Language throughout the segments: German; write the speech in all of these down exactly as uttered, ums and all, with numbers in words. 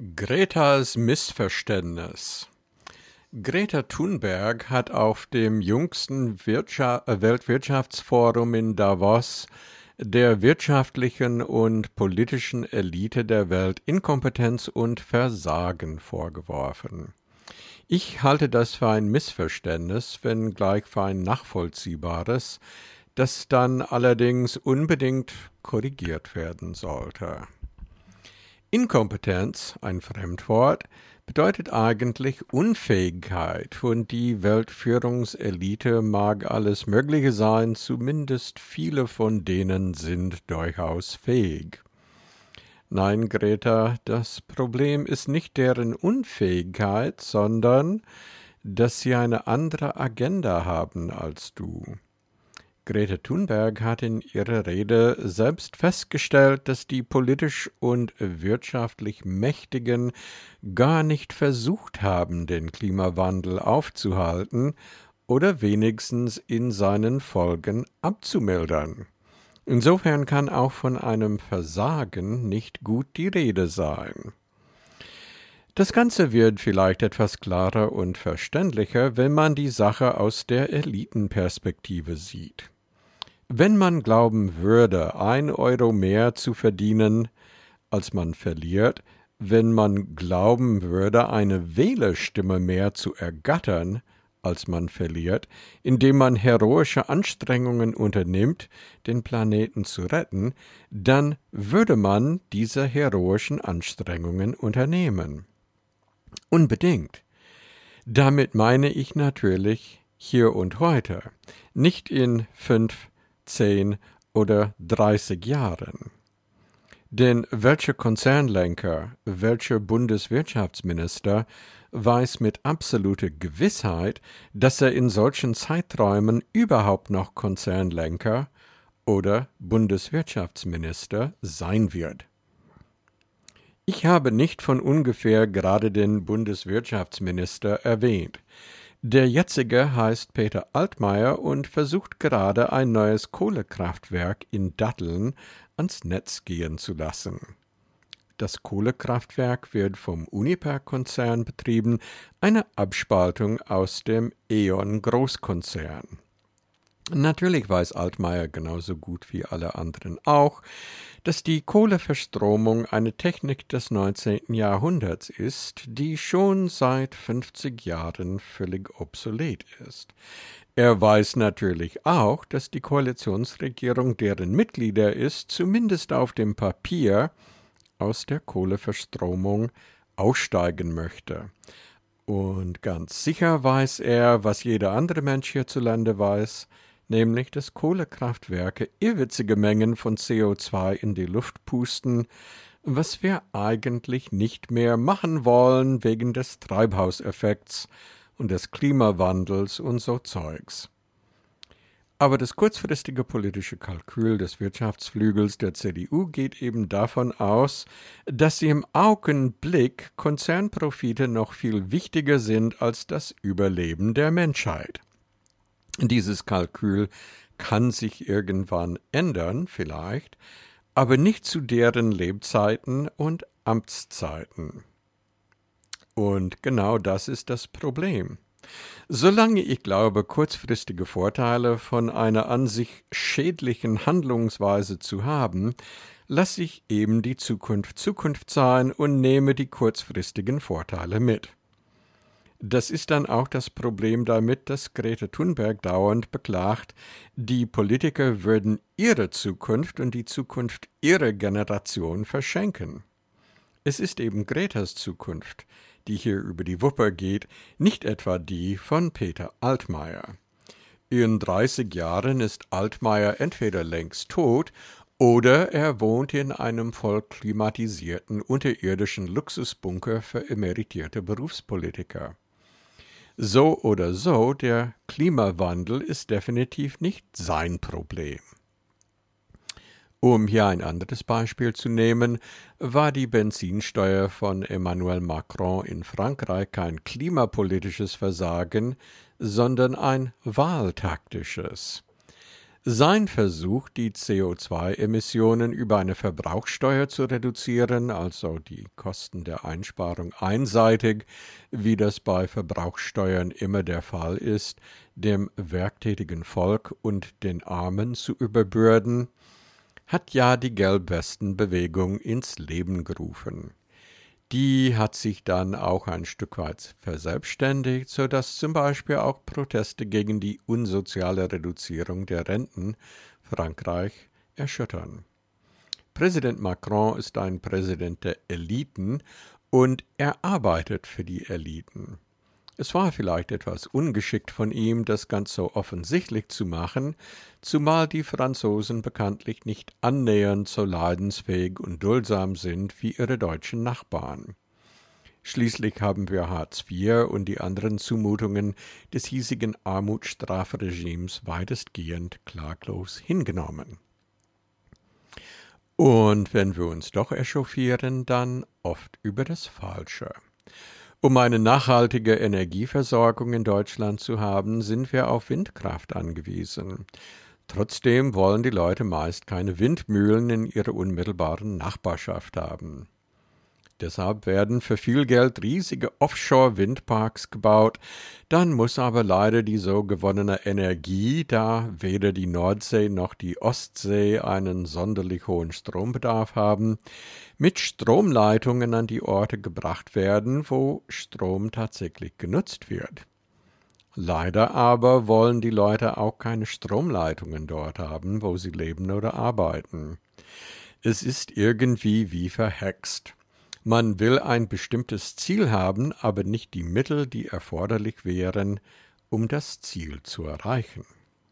Gretas Missverständnis. Greta Thunberg hat auf dem jüngsten Wirtscha- äh, Weltwirtschaftsforum in Davos der wirtschaftlichen und politischen Elite der Welt Inkompetenz und Versagen vorgeworfen. Ich halte das für ein Missverständnis, wenngleich für ein nachvollziehbares, das dann allerdings unbedingt korrigiert werden sollte. Inkompetenz, ein Fremdwort, bedeutet eigentlich Unfähigkeit, und die Weltführungselite mag alles Mögliche sein, zumindest viele von denen sind durchaus fähig. Nein, Greta, das Problem ist nicht deren Unfähigkeit, sondern dass sie eine andere Agenda haben als du. Greta Thunberg hat in ihrer Rede selbst festgestellt, dass die politisch und wirtschaftlich Mächtigen gar nicht versucht haben, den Klimawandel aufzuhalten oder wenigstens in seinen Folgen abzumildern. Insofern kann auch von einem Versagen nicht gut die Rede sein. Das Ganze wird vielleicht etwas klarer und verständlicher, wenn man die Sache aus der Elitenperspektive sieht. Wenn man glauben würde, ein Euro mehr zu verdienen, als man verliert, wenn man glauben würde, eine Wählerstimme mehr zu ergattern, als man verliert, indem man heroische Anstrengungen unternimmt, den Planeten zu retten, dann würde man diese heroischen Anstrengungen unternehmen. Unbedingt. Damit meine ich natürlich hier und heute, nicht in fünf, zehn oder dreißig Jahren. Denn welcher Konzernlenker, welcher Bundeswirtschaftsminister weiß mit absoluter Gewissheit, dass er in solchen Zeiträumen überhaupt noch Konzernlenker oder Bundeswirtschaftsminister sein wird? Ich habe nicht von ungefähr gerade den Bundeswirtschaftsminister erwähnt. Der jetzige heißt Peter Altmaier und versucht gerade ein neues Kohlekraftwerk in Datteln ans Netz gehen zu lassen. Das Kohlekraftwerk wird vom Uniper-Konzern betrieben, eine Abspaltung aus dem E.ON-Großkonzern. Natürlich weiß Altmaier genauso gut wie alle anderen auch, dass die Kohleverstromung eine Technik des neunzehnten Jahrhunderts ist, die schon seit fünfzig Jahren völlig obsolet ist. Er weiß natürlich auch, dass die Koalitionsregierung, deren Mitglied er ist, zumindest auf dem Papier aus der Kohleverstromung aussteigen möchte. Und ganz sicher weiß er, was jeder andere Mensch hierzulande weiß, nämlich dass Kohlekraftwerke irrwitzige Mengen von C O zwei in die Luft pusten, was wir eigentlich nicht mehr machen wollen wegen des Treibhauseffekts und des Klimawandels und so Zeugs. Aber das kurzfristige politische Kalkül des Wirtschaftsflügels der C D U geht eben davon aus, dass sie im Augenblick Konzernprofite noch viel wichtiger sind als das Überleben der Menschheit. Dieses Kalkül kann sich irgendwann ändern, vielleicht, aber nicht zu deren Lebzeiten und Amtszeiten. Und genau das ist das Problem. Solange ich glaube, kurzfristige Vorteile von einer an sich schädlichen Handlungsweise zu haben, lasse ich eben die Zukunft Zukunft sein und nehme die kurzfristigen Vorteile mit. Das ist dann auch das Problem damit, dass Greta Thunberg dauernd beklagt, die Politiker würden ihre Zukunft und die Zukunft ihrer Generation verschenken. Es ist eben Gretas Zukunft, die hier über die Wupper geht, nicht etwa die von Peter Altmaier. In dreißig Jahren ist Altmaier entweder längst tot oder er wohnt in einem voll klimatisierten unterirdischen Luxusbunker für emeritierte Berufspolitiker. So oder so, der Klimawandel ist definitiv nicht sein Problem. Um hier ein anderes Beispiel zu nehmen, war die Benzinsteuer von Emmanuel Macron in Frankreich kein klimapolitisches Versagen, sondern ein wahltaktisches. Sein Versuch, die C O zwei Emissionen über eine Verbrauchssteuer zu reduzieren, also die Kosten der Einsparung einseitig, wie das bei Verbrauchssteuern immer der Fall ist, dem werktätigen Volk und den Armen zu überbürden, hat ja die Gelbwestenbewegung ins Leben gerufen. Die hat sich dann auch ein Stück weit verselbstständigt, sodass zum Beispiel auch Proteste gegen die unsoziale Reduzierung der Renten Frankreich erschüttern. Präsident Macron ist ein Präsident der Eliten und er arbeitet für die Eliten. Es war vielleicht etwas ungeschickt von ihm, das ganz so offensichtlich zu machen, zumal die Franzosen bekanntlich nicht annähernd so leidensfähig und duldsam sind wie ihre deutschen Nachbarn. Schließlich haben wir Hartz vier und die anderen Zumutungen des hiesigen Armutsstrafregimes weitestgehend klaglos hingenommen. Und wenn wir uns doch echauffieren, dann oft über das Falsche. Um eine nachhaltige Energieversorgung in Deutschland zu haben, sind wir auf Windkraft angewiesen. Trotzdem wollen die Leute meist keine Windmühlen in ihrer unmittelbaren Nachbarschaft haben. Deshalb werden für viel Geld riesige Offshore-Windparks gebaut, dann muss aber leider die so gewonnene Energie, da weder die Nordsee noch die Ostsee einen sonderlich hohen Strombedarf haben, mit Stromleitungen an die Orte gebracht werden, wo Strom tatsächlich genutzt wird. Leider aber wollen die Leute auch keine Stromleitungen dort haben, wo sie leben oder arbeiten. Es ist irgendwie wie verhext. Man will ein bestimmtes Ziel haben, aber nicht die Mittel, die erforderlich wären, um das Ziel zu erreichen.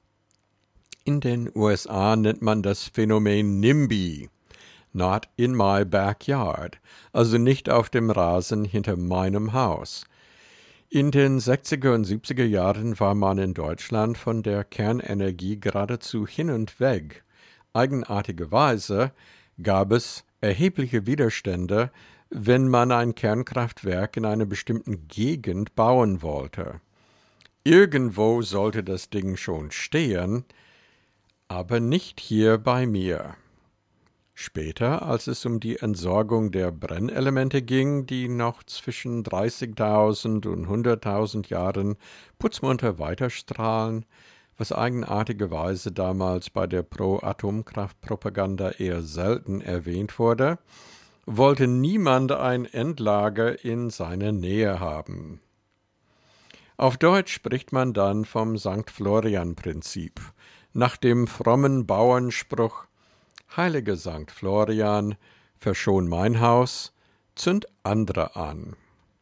In den U S A nennt man das Phänomen NIMBY, Not in my backyard, also nicht auf dem Rasen hinter meinem Haus. In den sechziger und siebziger Jahren war man in Deutschland von der Kernenergie geradezu hin und weg. Eigenartigerweise gab es erhebliche Widerstände, wenn man ein Kernkraftwerk in einer bestimmten Gegend bauen wollte. Irgendwo sollte das Ding schon stehen, aber nicht hier bei mir. Später, als es um die Entsorgung der Brennelemente ging, die noch zwischen dreißigtausend und hunderttausend Jahren putzmunter weiterstrahlen, was eigenartigerweise damals bei der Pro-Atomkraft-Propaganda eher selten erwähnt wurde, wollte niemand ein Endlager in seiner Nähe haben. Auf Deutsch spricht man dann vom Sankt Florian-Prinzip, nach dem frommen Bauernspruch: Heiliger Sankt Florian, verschon mein Haus, zünd andere an.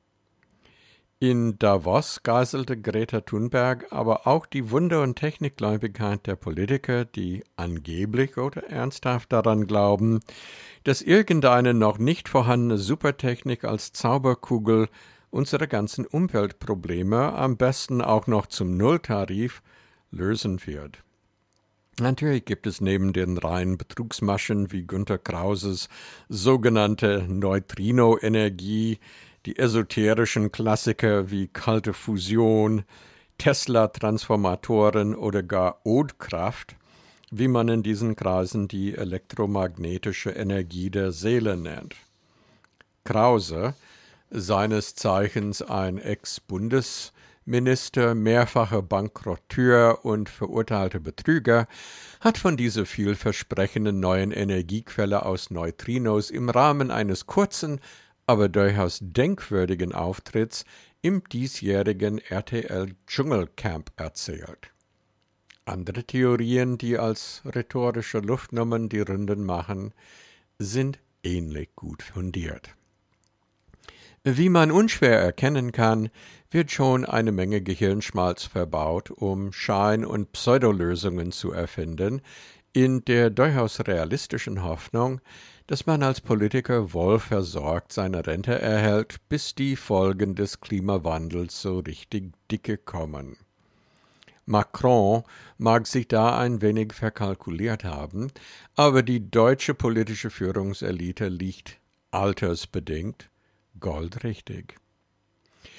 In Davos geißelte Greta Thunberg aber auch die Wunder- und Technikgläubigkeit der Politiker, die angeblich oder ernsthaft daran glauben, dass irgendeine noch nicht vorhandene Supertechnik als Zauberkugel unsere ganzen Umweltprobleme, am besten auch noch zum Nulltarif, lösen wird. Natürlich gibt es neben den reinen Betrugsmaschen wie Günter Krauses sogenannte Neutrino-Energie, die esoterischen Klassiker wie kalte Fusion, Tesla-Transformatoren oder gar Odkraft, wie man in diesen Kreisen die elektromagnetische Energie der Seele nennt. Krause, seines Zeichens ein Ex-Bundesminister, mehrfacher Bankrotteur und verurteilter Betrüger, hat von dieser vielversprechenden neuen Energiequelle aus Neutrinos im Rahmen eines kurzen, aber durchaus denkwürdigen Auftritts im diesjährigen R T L-Dschungelcamp erzählt. Andere Theorien, die als rhetorische Luftnummern die Runden machen, sind ähnlich gut fundiert. Wie man unschwer erkennen kann, wird schon eine Menge Gehirnschmalz verbaut, um Schein- und Pseudolösungen zu erfinden, in der durchaus realistischen Hoffnung, dass man als Politiker wohlversorgt seine Rente erhält, bis die Folgen des Klimawandels so richtig dicke kommen. Macron mag sich da ein wenig verkalkuliert haben, aber die deutsche politische Führungselite liegt altersbedingt goldrichtig.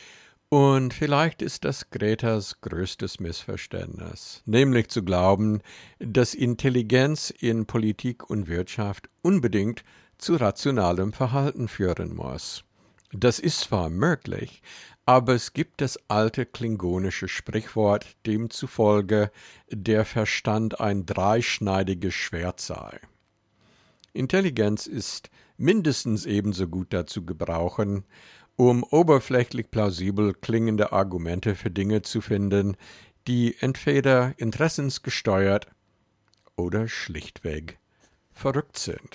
Und vielleicht ist das Gretas größtes Missverständnis, nämlich zu glauben, dass Intelligenz in Politik und Wirtschaft unbedingt zu rationalem Verhalten führen muss. Das ist zwar möglich, aber es gibt das alte klingonische Sprichwort, demzufolge der Verstand ein dreischneidiges Schwert sei. Intelligenz ist mindestens ebenso gut dazu gebrauchen, um oberflächlich plausibel klingende Argumente für Dinge zu finden, die entweder interessensgesteuert oder schlichtweg verrückt sind.